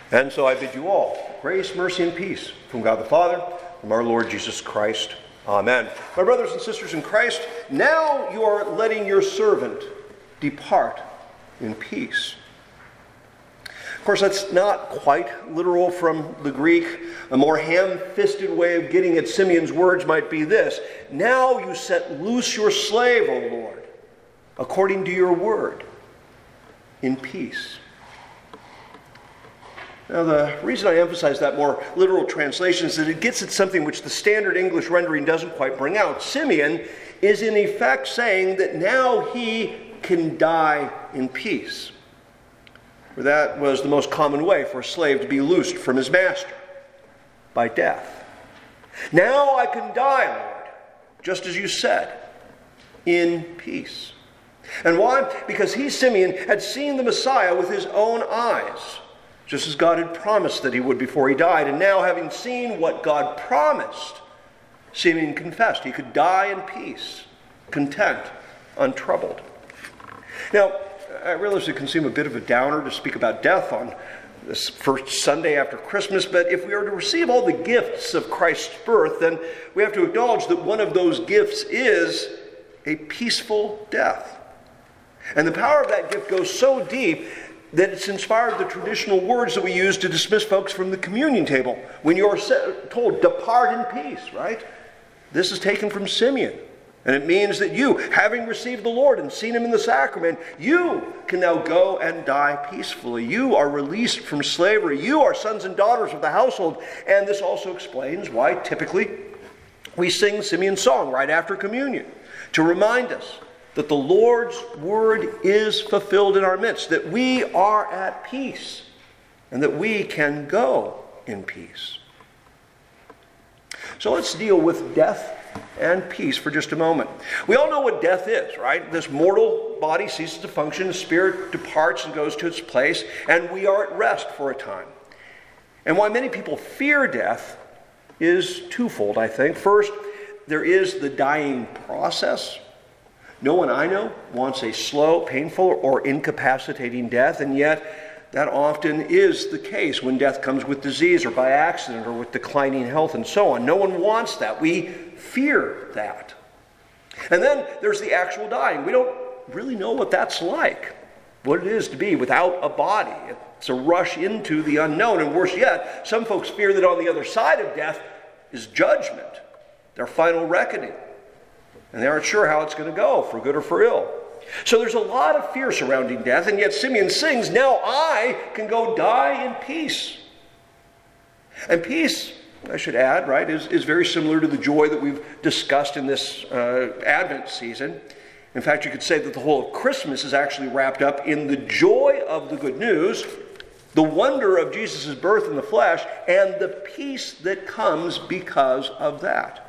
And so I bid you all grace, mercy, and peace from God the Father, from our Lord Jesus Christ. Amen. My brothers and sisters in Christ, now you are letting your servant depart in peace. Of course, that's not quite literal from the Greek. A more ham-fisted way of getting at Simeon's words might be this: now you set loose your slave, O Lord, according to your word, in peace. Now, the reason I emphasize that more literal translation is that it gets at something which the standard English rendering doesn't quite bring out. Simeon is in effect saying that now he can die in peace. For that was the most common way for a slave to be loosed from his master, by death. Now I can die, Lord, just as you said, in peace. And why? Because he, Simeon, had seen the Messiah with his own eyes, just as God had promised that he would before he died. And now, having seen what God promised, Simeon confessed he could die in peace, content, untroubled. Now, I realize it can seem a bit of a downer to speak about death on this first Sunday after Christmas, but if we are to receive all the gifts of Christ's birth, then we have to acknowledge that one of those gifts is a peaceful death. And the power of that gift goes so deep that it's inspired the traditional words that we use to dismiss folks from the communion table. When you're told, depart in peace, right? This is taken from Simeon. And it means that you, having received the Lord and seen him in the sacrament, you can now go and die peacefully. You are released from slavery. You are sons and daughters of the household. And this also explains why typically we sing Simeon's song right after communion, to remind us that the Lord's word is fulfilled in our midst, that we are at peace, and that we can go in peace. So let's deal with death and peace for just a moment. We all know what death is, right? This mortal body ceases to function, the spirit departs and goes to its place, and we are at rest for a time. And why many people fear death is twofold, I think. First, there is the dying process. No one I know wants a slow, painful, or incapacitating death, and yet that often is the case when death comes with disease or by accident or with declining health and so on. No one wants that. We fear that. And then there's the actual dying. We don't really know what that's like, what it is to be without a body. It's a rush into the unknown, and worse yet, some folks fear that on the other side of death is judgment, their final reckoning. And they aren't sure how it's going to go, for good or for ill. So there's a lot of fear surrounding death, and yet Simeon sings, now I can go die in peace. And peace, I should add, right, is very similar to the joy that we've discussed in this Advent season. In fact, you could say that the whole of Christmas is actually wrapped up in the joy of the good news, the wonder of Jesus' birth in the flesh, and the peace that comes because of that.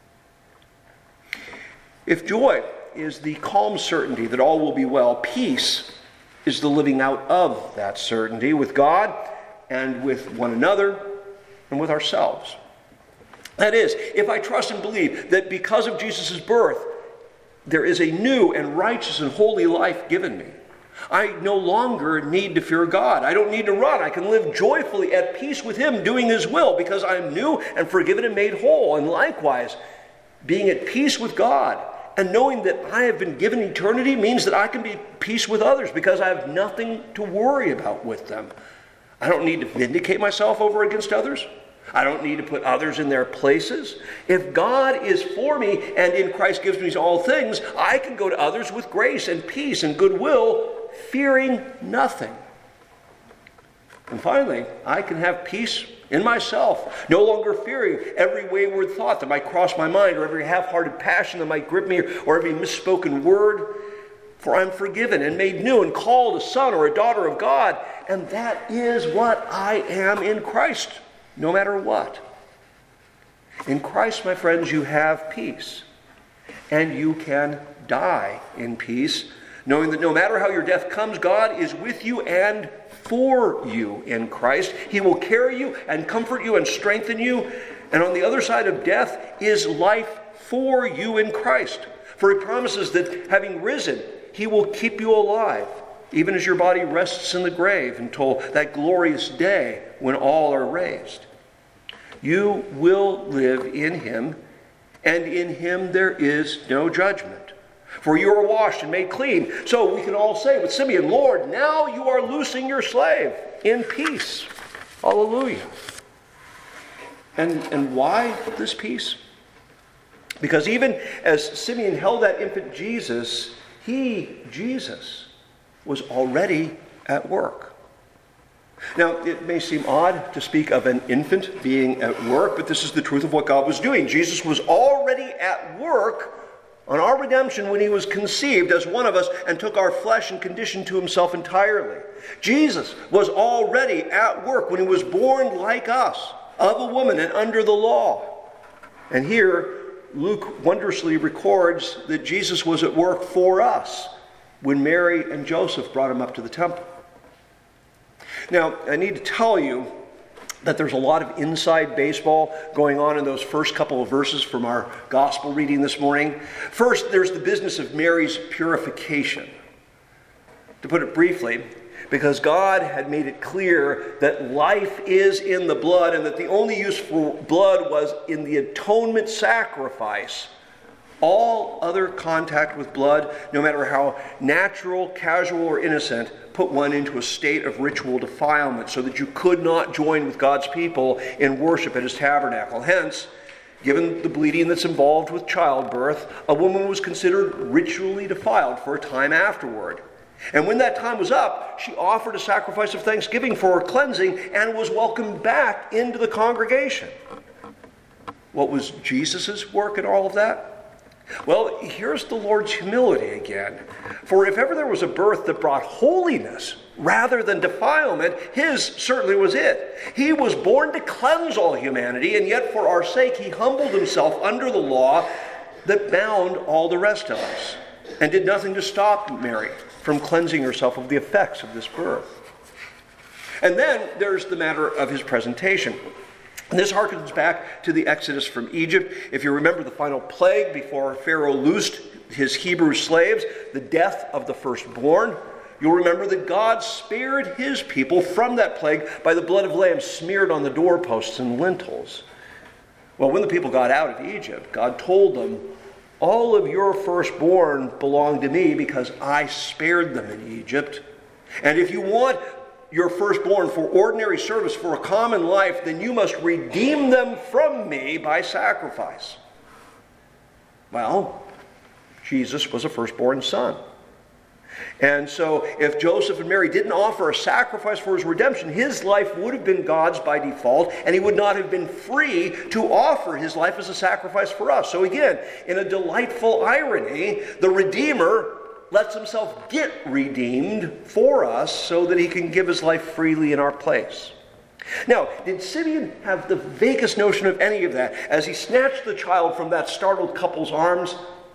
If joy is the calm certainty that all will be well, peace is the living out of that certainty with God and with one another and with ourselves. That is, if I trust and believe that because of Jesus' birth, there is a new and righteous and holy life given me, I no longer need to fear God. I don't need to run. I can live joyfully at peace with him, doing his will, because I'm new and forgiven and made whole. And likewise, being at peace with God and knowing that I have been given eternity means that I can be at peace with others because I have nothing to worry about with them. I don't need to vindicate myself over against others. I don't need to put others in their places. If God is for me and in Christ gives me all things, I can go to others with grace and peace and goodwill, fearing nothing. And finally, I can have peace in myself, no longer fearing every wayward thought that might cross my mind or every half-hearted passion that might grip me or every misspoken word. For I'm forgiven and made new and called a son or a daughter of God. And that is what I am in Christ, no matter what. In Christ, my friends, you have peace. And you can die in peace, knowing that no matter how your death comes, God is with you and for you in Christ. He will carry you and comfort you and strengthen you. And on the other side of death is life for you in Christ. For he promises that having risen, he will keep you alive even as your body rests in the grave until that glorious day when all are raised. You will live in him, and in him there is no judgment. For you are washed and made clean. So we can all say with Simeon, Lord, now you are loosing your slave in peace. Hallelujah. And why this peace? Because even as Simeon held that infant Jesus, Jesus, was already at work. Now, it may seem odd to speak of an infant being at work, but this is the truth of what God was doing. Jesus was already at work on our redemption when he was conceived as one of us and took our flesh and condition to himself entirely. Jesus was already at work when he was born like us, of a woman and under the law. And here, Luke wondrously records that Jesus was at work for us when Mary and Joseph brought him up to the temple. Now, I need to tell you that there's a lot of inside baseball going on in those first couple of verses from our gospel reading this morning. First, there's the business of Mary's purification. To put it briefly, because God had made it clear that life is in the blood and that the only use for blood was in the atonement sacrifice, all other contact with blood, no matter how natural, casual, or innocent, put one into a state of ritual defilement so that you could not join with God's people in worship at his tabernacle. Hence, given the bleeding that's involved with childbirth, a woman was considered ritually defiled for a time afterward. And when that time was up, she offered a sacrifice of thanksgiving for her cleansing and was welcomed back into the congregation. What was Jesus' work in all of that? Well, here's the Lord's humility again. For if ever there was a birth that brought holiness rather than defilement, his certainly was it. He was born to cleanse all humanity, and yet for our sake he humbled himself under the law that bound all the rest of us, and did nothing to stop Mary from cleansing herself of the effects of this birth. And then there's the matter of his presentation. And this harkens back to the Exodus from Egypt. If you remember the final plague before Pharaoh loosed his Hebrew slaves, the death of the firstborn, you'll remember that God spared his people from that plague by the blood of lambs smeared on the doorposts and lintels. Well, when the people got out of Egypt, God told them, all of your firstborn belong to me because I spared them in Egypt. And if you want your firstborn for ordinary service for a common life, then you must redeem them from me by sacrifice. Well, Jesus was a firstborn son. And so if Joseph and Mary didn't offer a sacrifice for his redemption, his life would have been God's by default, and he would not have been free to offer his life as a sacrifice for us. So again, in a delightful irony, the Redeemer lets himself get redeemed for us so that he can give his life freely in our place. Now, did Simeon have the vaguest notion of any of that as he snatched the child from that startled couple's arms?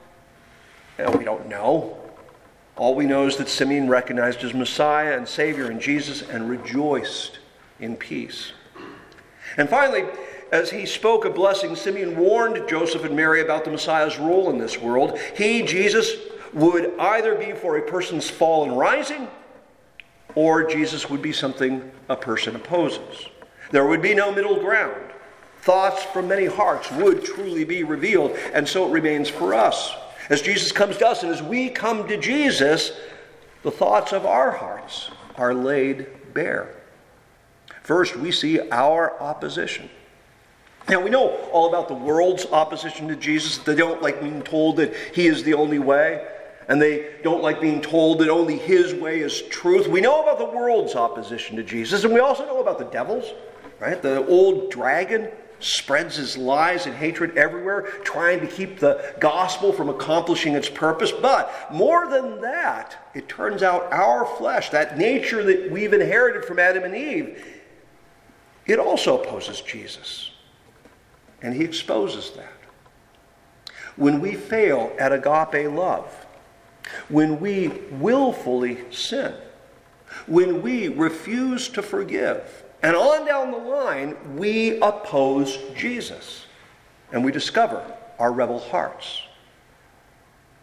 We don't know. All we know is that Simeon recognized his Messiah and Savior in Jesus and rejoiced in peace. And finally, as he spoke a blessing, Simeon warned Joseph and Mary about the Messiah's role in this world. He, Jesus, would either be for a person's fall and rising, or Jesus would be something a person opposes. There would be no middle ground. Thoughts from many hearts would truly be revealed, and so it remains for us. As Jesus comes to us and as we come to Jesus, the thoughts of our hearts are laid bare. First, we see our opposition. Now, we know all about the world's opposition to Jesus. They don't like being told that he is the only way, and they don't like being told that only his way is truth. We know about the world's opposition to Jesus, and we also know about the devil's, right? The old dragon spreads his lies and hatred everywhere, trying to keep the gospel from accomplishing its purpose. But more than that, it turns out our flesh, that nature that we've inherited from Adam and Eve, it also opposes Jesus. And he exposes that. When we fail at agape love, when we willfully sin, when we refuse to forgive, and on down the line, we oppose Jesus. And we discover our rebel hearts.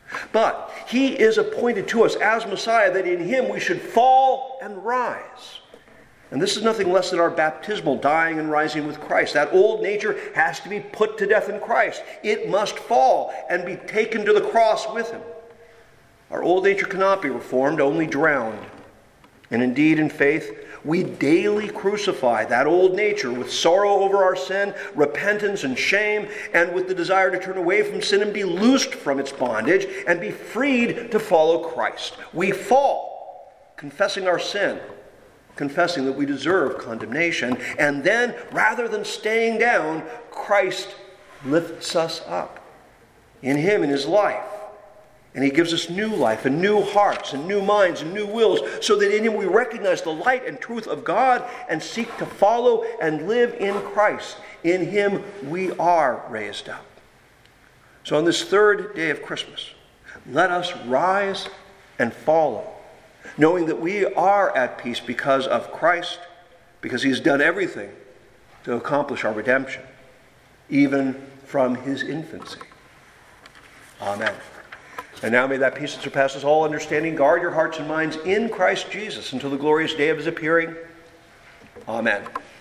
But he is appointed to us as Messiah, that in him we should fall and rise. And this is nothing less than our baptismal dying and rising with Christ. That old nature has to be put to death in Christ. It must fall and be taken to the cross with him. Our old nature cannot be reformed, only drowned. And indeed, in faith, we daily crucify that old nature with sorrow over our sin, repentance and shame, and with the desire to turn away from sin and be loosed from its bondage and be freed to follow Christ. We fall, confessing our sin, confessing that we deserve condemnation, and then, rather than staying down, Christ lifts us up in him, in his life. And he gives us new life and new hearts and new minds and new wills, so that in him we recognize the light and truth of God and seek to follow and live in Christ. In him we are raised up. So on this third day of Christmas, let us rise and follow, knowing that we are at peace because of Christ, because he's done everything to accomplish our redemption, even from his infancy. Amen. And now may that peace that surpasses all understanding guard your hearts and minds in Christ Jesus until the glorious day of his appearing. Amen.